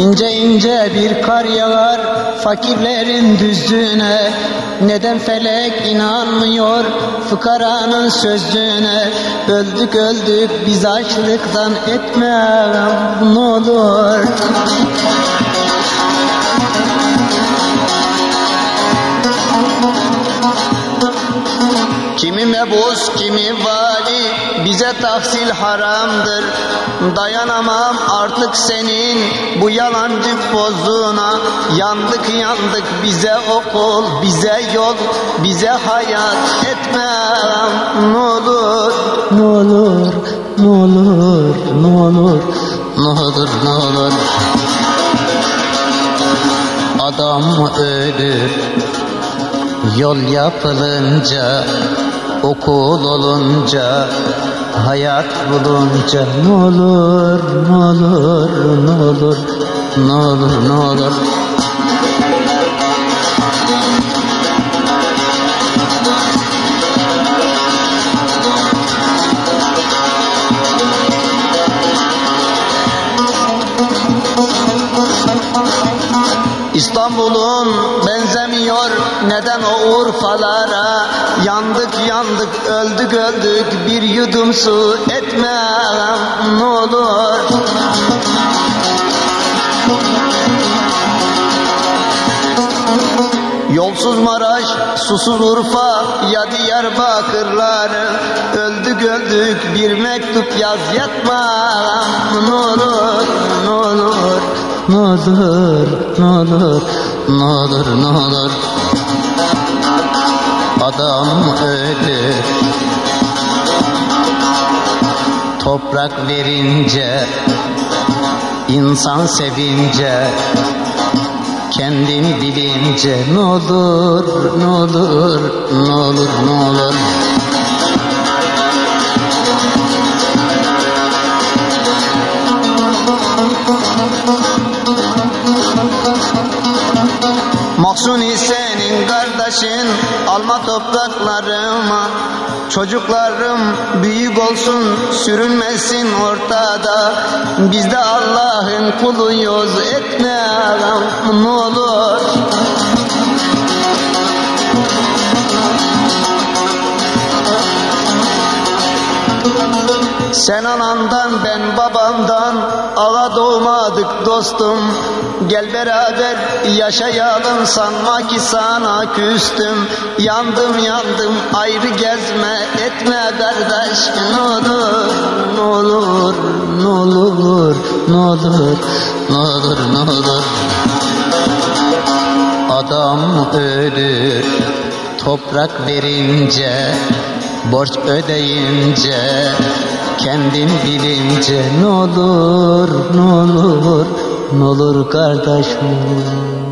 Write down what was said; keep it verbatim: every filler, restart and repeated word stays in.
İnce ince bir kar yağar fakirlerin düzlüğüne. Neden felek inanmıyor fıkaranın sözlüğüne? Öldük öldük biz açlıktan, etme ne olur. Kimi mebus, kimi vali, bize tahsil haramdır. Dayanamam artık senin bu yalancı pozuna. Yandık yandık, bize okul, bize yol, bize hayat, etme ne olur. Ne olur, ne olur, ne olur, ne olur, ne olur. Adam ölür yol yapılınca, okul olunca, hayat bulunca. Ne olur, ne olur, ne olur, ne olur, ne olur. İstanbul'un benzemiyor neden o Urfalara? Yandık yandık, öldük öldük, bir yudum su, etme ne olur. Yolsuz Maraş, susuz Urfa ya Diyarbakırları. Öldük öldük, bir mektup yaz, yatma ne olur, ne olur. Ne olur, ne olur, ne olur, ne olur. Adam ölür toprak verince, insan sevince, kendin bilince. Ne olur, ne olur, ne olur, ne olur. Mahsuni senin kardeşin, alma topraklarımı. Çocuklarım büyük olsun, sürünmesin ortada. Biz de Allah'ın kuluyuz, etme ne olur. Sen anandan ben babamdan ağa doğmadık dostum. Gel beraber yaşayalım, sanma ki sana küstüm. Yandım yandım ayrı gezme, etme kardeş ne olur. Ne olur, ne olur, ne olur, ne olur, ne olur. Adam ölür toprak verince, borç ödeyince, kendin bilince. Ne olur, ne olur, ne olur kardeşim.